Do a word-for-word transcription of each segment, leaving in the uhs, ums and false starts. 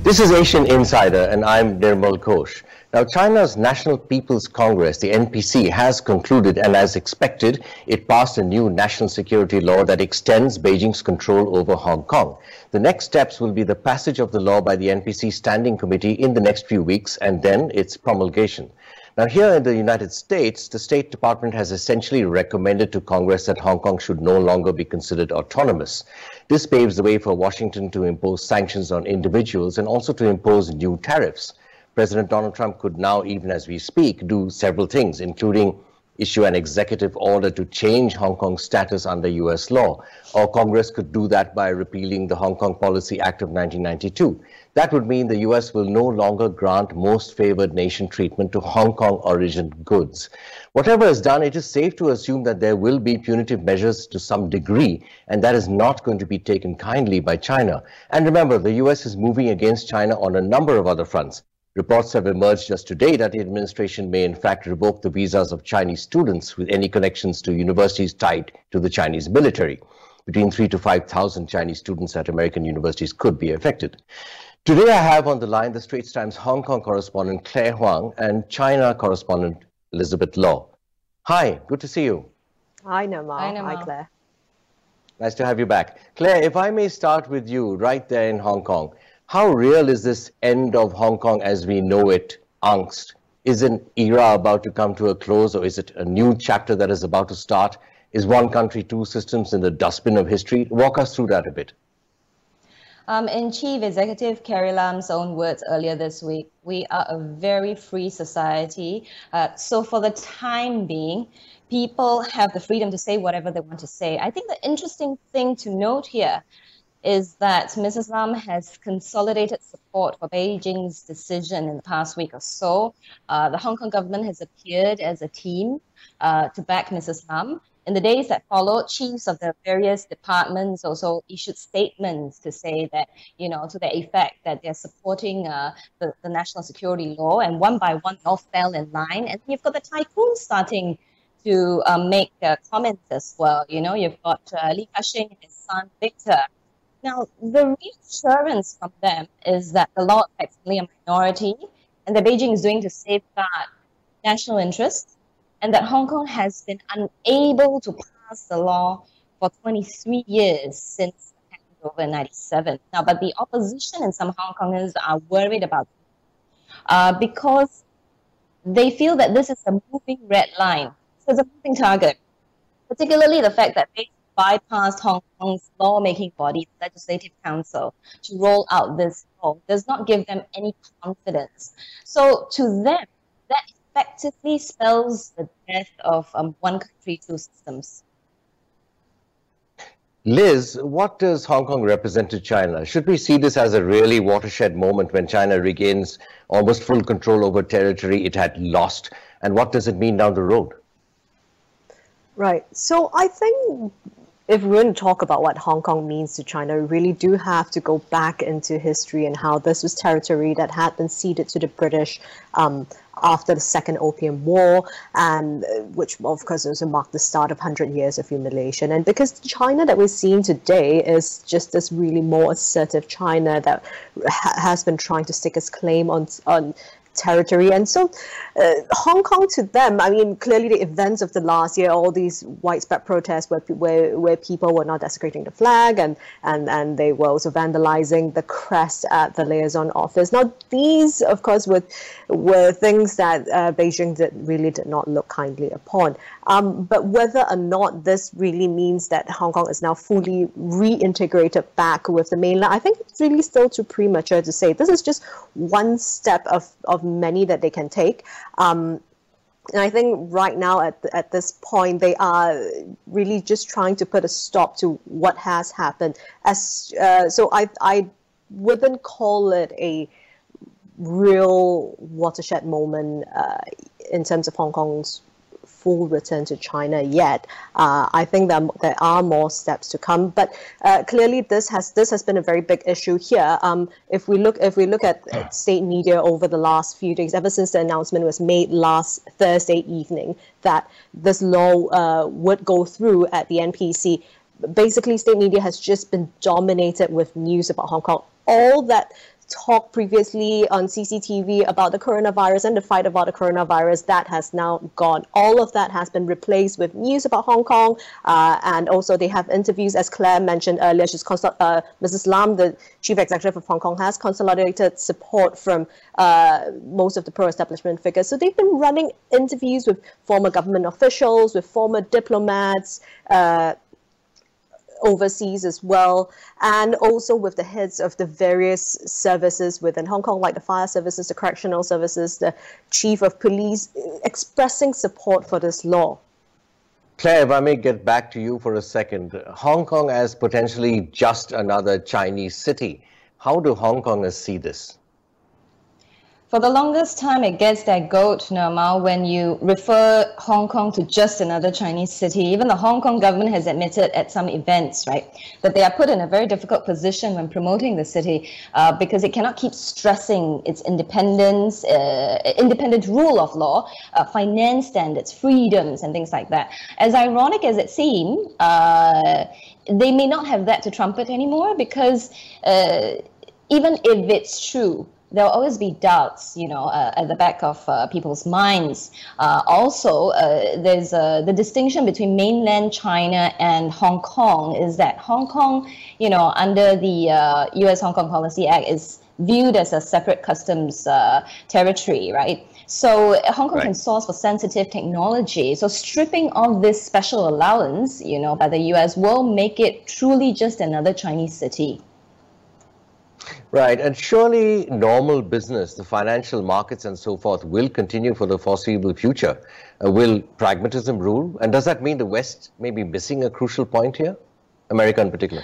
This is Asian Insider, and I'm Nirmal Ghosh. Now, China's National People's Congress, the N P C, has concluded, and as expected, it passed a new national security law that extends Beijing's control over Hong Kong. The next steps will be the passage of the law by the N P C Standing Committee in the next few weeks, and then its promulgation. Now, here in the United States, the State Department has essentially recommended to Congress that Hong Kong should no longer be considered autonomous. This paves the way for Washington to impose sanctions on individuals and also to impose new tariffs. President Donald Trump could now, even as we speak, do several things, including issue an executive order to change Hong Kong's status under U S law, or Congress could do that by repealing the Hong Kong Policy Act of nineteen ninety-two. That would mean the U S will no longer grant most favored nation treatment to Hong Kong origin goods. Whatever is done, it is safe to assume that there will be punitive measures to some degree, and that is not going to be taken kindly by China. And remember, the U S is moving against China on a number of other fronts. Reports have emerged just today that the administration may in fact revoke the visas of Chinese students with any connections to universities tied to the Chinese military. Between three to five thousand Chinese students at American universities could be affected. Today I have on the line the Straits Times Hong Kong correspondent Claire Huang and China correspondent Elizabeth Law. Hi, good to see you. Hi, Nirmal. Hi, Nirmal. Hi, Claire. Nice to have you back. Claire, if I may start with you right there in Hong Kong. How real is this end of Hong Kong as we know it angst? Is an era about to come to a close, or is it a new chapter that is about to start? Is one country, two systems in the dustbin of history? Walk us through that a bit. Um, in Chief Executive Carrie Lam's own words earlier this week, we are a very free society. Uh, so for the time being, people have the freedom to say whatever they want to say. I think the interesting thing to note here is that Missus Lam has consolidated support for Beijing's decision in the past week or so. Uh, the Hong Kong government has appeared as a team uh, to back Missus Lam. In the days that followed, chiefs of the various departments also issued statements to say that, you know, to the effect that they're supporting uh, the, the national security law, and one by one all fell in line. And you've got the tycoon starting to uh, make uh, comments as well. You know, you've got uh, Li Ka-shing and his son Victor. Now, the reassurance from them is that the law affects only a minority, and that Beijing is doing to safeguard national interests, and that Hong Kong has been unable to pass the law for twenty-three years since the handover in ninety-seven. Now, but the opposition and some Hong Kongers are worried about it uh, because they feel that this is a moving red line. So it's a moving target, particularly the fact that Beijing bypassed Hong Kong's lawmaking body, the Legislative Council, to roll out this law does not give them any confidence. So to them, that effectively spells the death of um, one country, two systems. Liz, what does Hong Kong represent to China? Should we see this as a really watershed moment when China regains almost full control over territory it had lost? And what does it mean down the road? Right. So I think if we're going to talk about what Hong Kong means to China, we really do have to go back into history and how this was territory that had been ceded to the British um, after the Second Opium War, and uh, which, of course, also marked the start of one hundred years of humiliation. And because China that we're seeing today is just this really more assertive China that ha has been trying to stake its claim on on territory. And so uh, Hong Kong, to them, I mean, clearly the events of the last year, all these widespread protests where, where, where people were not desecrating the flag, and, and, and they were also vandalizing the crest at the liaison office. Now, these, of course, were, were things that uh, Beijing did, really did not look kindly upon. Um, but whether or not this really means that Hong Kong is now fully reintegrated back with the mainland, I think it's really still too premature to say. This is just one step of, of many that they can take. Um, and I think right now at, at this point, they are really just trying to put a stop to what has happened. As uh, So I, I wouldn't call it a real watershed moment uh, in terms of Hong Kong's full return to China yet. Uh, I think that there are more steps to come, but uh, clearly this has this has been a very big issue here. Um, if we look if we look at state media over the last few days, ever since the announcement was made last Thursday evening that this law uh, would go through at the N P C, basically state media has just been dominated with news about Hong Kong. All that talk previously on C C T V about the coronavirus and the fight about the coronavirus, that has now gone. All of that has been replaced with news about Hong Kong, uh, and also they have interviews, as Claire mentioned earlier. She's consult, uh, Missus Lam, the chief executive of Hong Kong, has consolidated support from uh, most of the pro-establishment figures. So they've been running interviews with former government officials, with former diplomats, uh, overseas as well, and also with the heads of the various services within Hong Kong, like the fire services, the correctional services, the chief of police, expressing support for this law. Claire, if I may get back to you for a second. Hong Kong as potentially just another Chinese city. How do Hong Kongers see this? For the longest time, it gets that goat, Nirmal, when you refer Hong Kong to just another Chinese city. Even the Hong Kong government has admitted at some events, right, that they are put in a very difficult position when promoting the city uh, because it cannot keep stressing its independence, uh, independent rule of law, uh, finance standards, freedoms, and things like that. As ironic as it seems, uh, they may not have that to trumpet anymore because uh, even if it's true, there'll always be doubts, you know, uh, at the back of uh, people's minds. Uh, also, uh, there's uh, the distinction between mainland China and Hong Kong is that Hong Kong, you know, under the uh, U S Hong Kong Policy Act is viewed as a separate customs uh, territory, right? So Hong Kong right. can source for sensitive technology. So stripping of this special allowance, you know, by the U S will make it truly just another Chinese city. Right, and surely normal business, the financial markets and so forth will continue for the foreseeable future. Uh, will pragmatism rule? And does that mean the West may be missing a crucial point here? America in particular.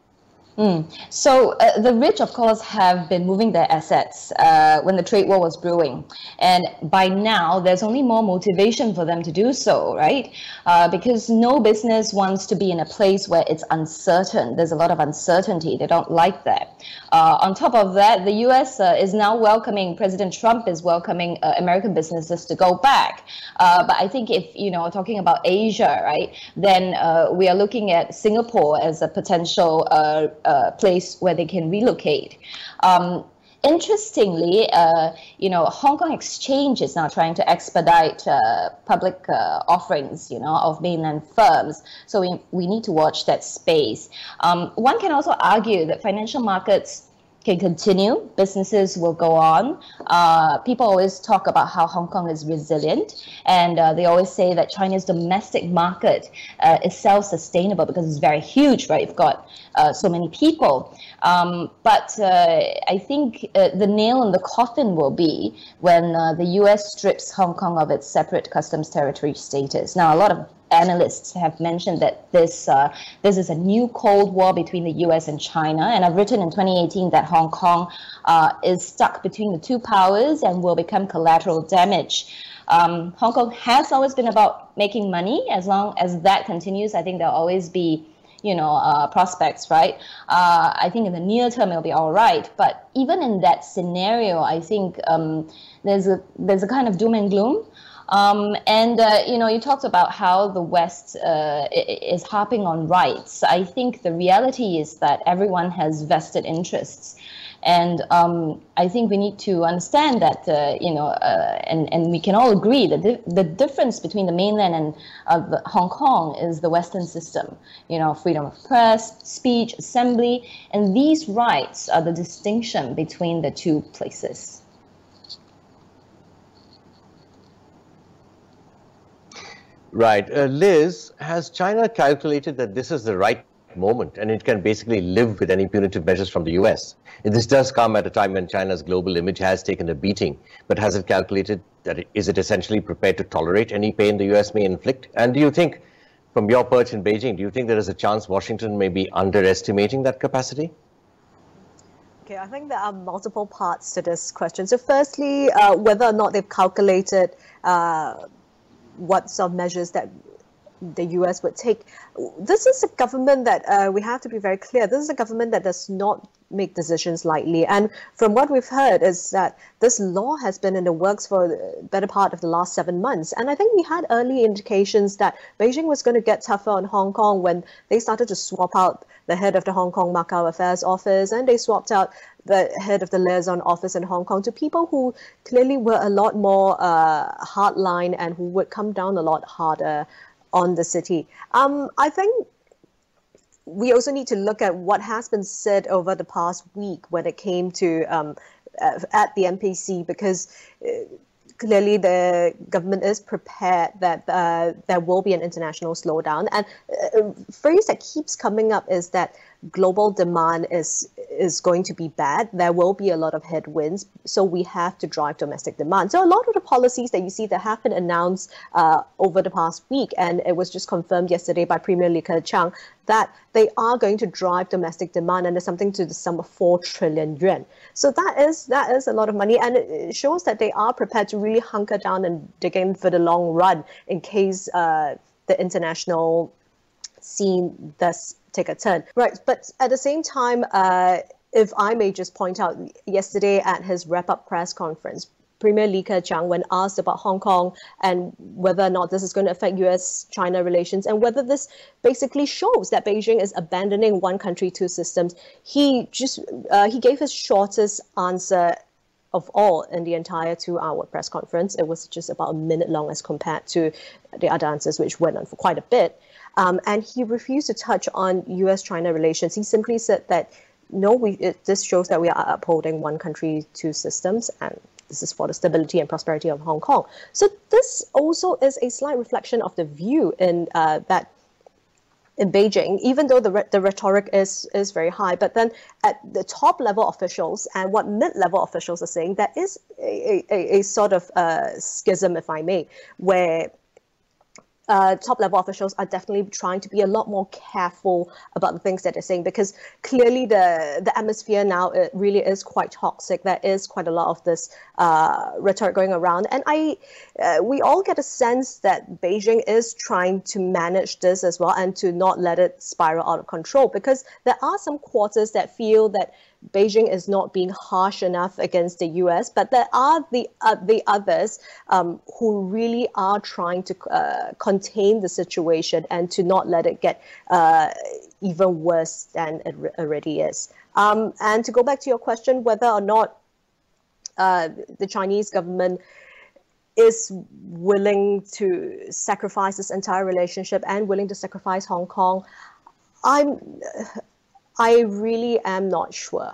Mm. So uh, the rich, of course, have been moving their assets uh, when the trade war was brewing. And by now, there's only more motivation for them to do so, right? Uh, because no business wants to be in a place where it's uncertain. There's a lot of uncertainty. They don't like that. Uh, on top of that, the U S uh, is now welcoming, President Trump is welcoming uh, American businesses to go back. Uh, but I think if, you know, talking about Asia, right, then uh, we are looking at Singapore as a potential uh, Uh, place where they can relocate. Um, interestingly, uh, you know, Hong Kong Exchange is now trying to expedite uh, public uh, offerings, you know, of mainland firms. So we, we need to watch that space. Um, one can also argue that financial markets can continue, businesses will go on. Uh, people always talk about how Hong Kong is resilient, and uh, they always say that China's domestic market uh, is self-sustainable because it's very huge, right? You've got uh, so many people. Um, but uh, I think uh, the nail in the coffin will be when uh, the U S strips Hong Kong of its separate customs territory status. Now, a lot of analysts have mentioned that this uh, this is a new Cold War between the U S and China, and I've written in twenty eighteen that Hong Kong uh, is stuck between the two powers and will become collateral damage. Um, Hong Kong has always been about making money. As long as that continues, I think there'll always be, you know, uh, prospects, right? Uh, I think in the near term it'll be all right, but even in that scenario, I think um, there's a there's a kind of doom and gloom. Um, and, uh, you know, you talked about how the West uh, is harping on rights. I think the reality is that everyone has vested interests. And um, I think we need to understand that, uh, you know, uh, and, and we can all agree that the, the difference between the mainland and uh, the Hong Kong is the Western system, you know, freedom of press, speech, assembly, and these rights are the distinction between the two places. Right. Uh, Liz, has China calculated that this is the right moment and it can basically live with any punitive measures from the U S? This does come at a time when China's global image has taken a beating, but has it calculated that it, is it essentially prepared to tolerate any pain the U S may inflict? And do you think, from your perch in Beijing, do you think there is a chance Washington may be underestimating that capacity? Okay, I think there are multiple parts to this question. So firstly, uh, whether or not they've calculated uh, what sort of measures that the U S would take. This is a government that uh, we have to be very clear. This is a government that does not make decisions lightly. And from what we've heard is that this law has been in the works for the better part of the last seven months. And I think we had early indications that Beijing was going to get tougher on Hong Kong when they started to swap out the head of the Hong Kong Macau Affairs Office, and they swapped out the head of the liaison office in Hong Kong to people who clearly were a lot more uh, hardline and who would come down a lot harder on the city. Um, I think we also need to look at what has been said over the past week when it came to um, uh, at the N P C, because uh, clearly the government is prepared that uh, there will be an international slowdown. And a phrase that keeps coming up is that global demand is is going to be bad. There will be a lot of headwinds, so we have to drive domestic demand. So a lot of the policies that you see that have been announced uh, over the past week, and it was just confirmed yesterday by Premier Li Keqiang, that they are going to drive domestic demand, and there's something to the sum of four trillion yuan. So that is that is a lot of money, and it shows that they are prepared to really hunker down and dig in for the long run in case uh, the international scene does take a turn. Right, but at the same time, uh, if I may just point out, yesterday at his wrap-up press conference, Premier Li Keqiang, when asked about Hong Kong and whether or not this is going to affect U S China relations and whether this basically shows that Beijing is abandoning one country, two systems, he just uh, he gave his shortest answer of all in the entire two-hour press conference. It was just about a minute long as compared to the other answers, which went on for quite a bit. Um, and he refused to touch on U S China relations. He simply said that, no, we, it, this shows that we are upholding one country, two systems, and this is for the stability and prosperity of Hong Kong. So this also is a slight reflection of the view in uh, that in Beijing, even though the, re the rhetoric is, is very high, but then at the top level officials and what mid-level officials are saying, there is a, a, a sort of uh, schism, if I may, where Uh, top-level officials are definitely trying to be a lot more careful about the things that they're saying, because clearly the the atmosphere now, it really is quite toxic. There is quite a lot of this uh, rhetoric going around, and I uh, we all get a sense that Beijing is trying to manage this as well and to not let it spiral out of control, because there are some quarters that feel that Beijing is not being harsh enough against the U S, but there are the uh, the others um, who really are trying to uh, contain the situation and to not let it get uh, even worse than it already is. Um, and to go back to your question, whether or not uh, the Chinese government is willing to sacrifice this entire relationship and willing to sacrifice Hong Kong, I'm. I really am not sure.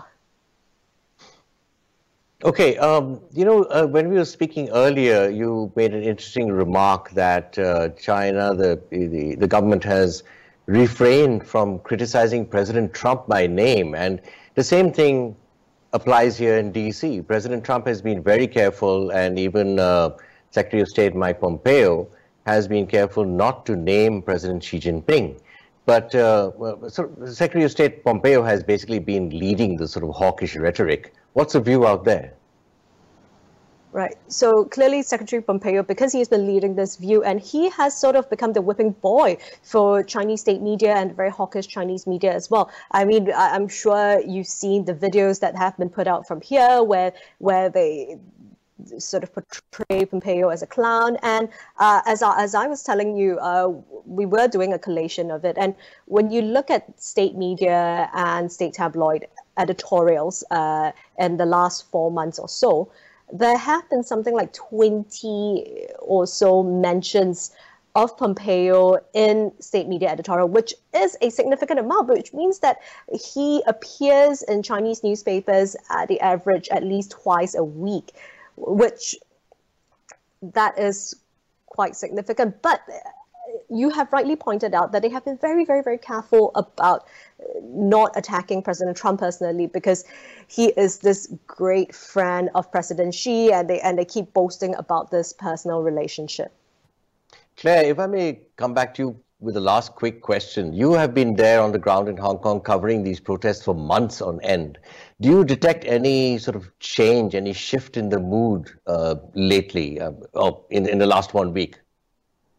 Okay, um, you know, uh, when we were speaking earlier, you made an interesting remark that uh, China, the, the the government has refrained from criticizing President Trump by name, and the same thing applies here in D C. President Trump has been very careful, and even uh, Secretary of State Mike Pompeo has been careful not to name President Xi Jinping. But uh, so Secretary of State Pompeo has basically been leading the sort of hawkish rhetoric. What's the view out there? Right. So clearly Secretary Pompeo, because he has been leading this view, and he has sort of become the whipping boy for Chinese state media and very hawkish Chinese media as well. I mean, I'm sure you've seen the videos that have been put out from here where, where they sort of portray Pompeo as a clown. And uh, as, I, as I was telling you, uh, we were doing a collation of it. And when you look at state media and state tabloid editorials uh, in the last four months or so, there have been something like twenty or so mentions of Pompeo in state media editorial, which is a significant amount, which means that he appears in Chinese newspapers at the average at least twice a week, which that is quite significant. But you have rightly pointed out that they have been very, very, very careful about not attacking President Trump personally, because he is this great friend of President Xi, and they, and they keep boasting about this personal relationship. Claire, if I may come back to you with a last quick question. You have been there on the ground in Hong Kong covering these protests for months on end. Do you detect any sort of change, any shift in the mood uh, lately, uh, or in, in the last one week?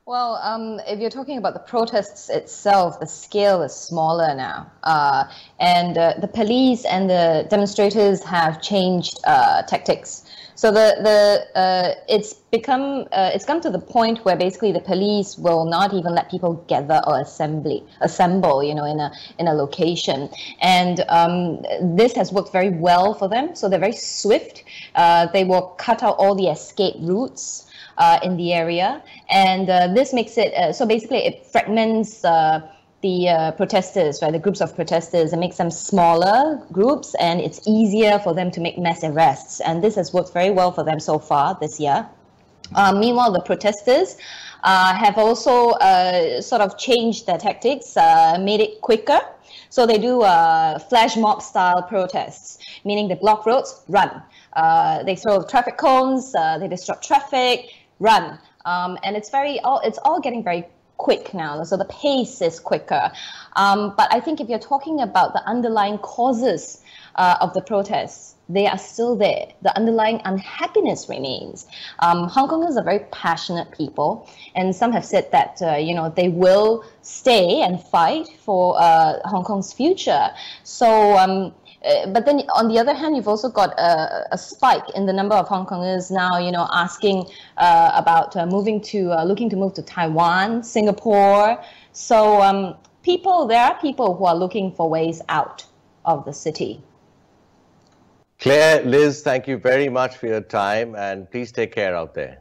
Well, um, if you're talking about the protests itself, the scale is smaller now. Uh, and uh, the police and the demonstrators have changed uh, tactics. So the the uh, it's become uh, it's come to the point where basically the police will not even let people gather or assembly assemble, you know, in a in a location, and um, this has worked very well for them. So they're very swift. Uh, they will cut out all the escape routes uh, in the area, and uh, this makes it uh, so basically it fragments Uh, the uh, protesters, right, the groups of protesters, and makes them smaller groups, and it's easier for them to make mass arrests. And this has worked very well for them so far this year. Uh, meanwhile, the protesters uh, have also uh, sort of changed their tactics, uh, made it quicker. So they do uh, flash mob style protests, meaning they block roads, run. Uh, they throw traffic cones, uh, they disrupt traffic, run. Um, and it's very, all, it's all getting very quick now, so the pace is quicker. Um, but I think if you're talking about the underlying causes uh, of the protests, they are still there. The underlying unhappiness remains. Um, Hong Kongers are very passionate people, and some have said that uh, you know they will stay and fight for uh, Hong Kong's future. So. Um, Uh, but then on the other hand, you've also got a, a spike in the number of Hong Kongers now, you know, asking uh, about uh, moving to, uh, looking to move to Taiwan, Singapore. So um, people, there are people who are looking for ways out of the city. Claire, Liz, thank you very much for your time, and please take care out there.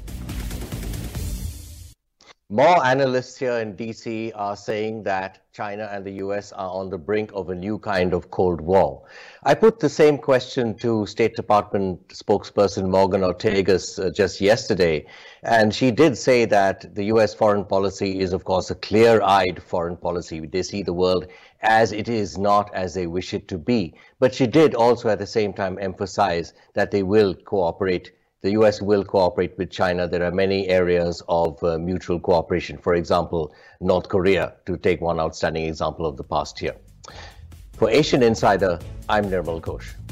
More analysts here in D C are saying that China and the U S are on the brink of a new kind of Cold War. I put the same question to State Department spokesperson Morgan Ortagus uh, just yesterday, and she did say that the U S foreign policy is, of course, a clear-eyed foreign policy. They see the world as it is, not as they wish it to be. But she did also at the same time emphasize that they will cooperate. The U S will cooperate with China. There are many areas of uh, mutual cooperation. For example, North Korea, to take one outstanding example of the past year. For Asian Insider, I'm Nirmal Ghosh.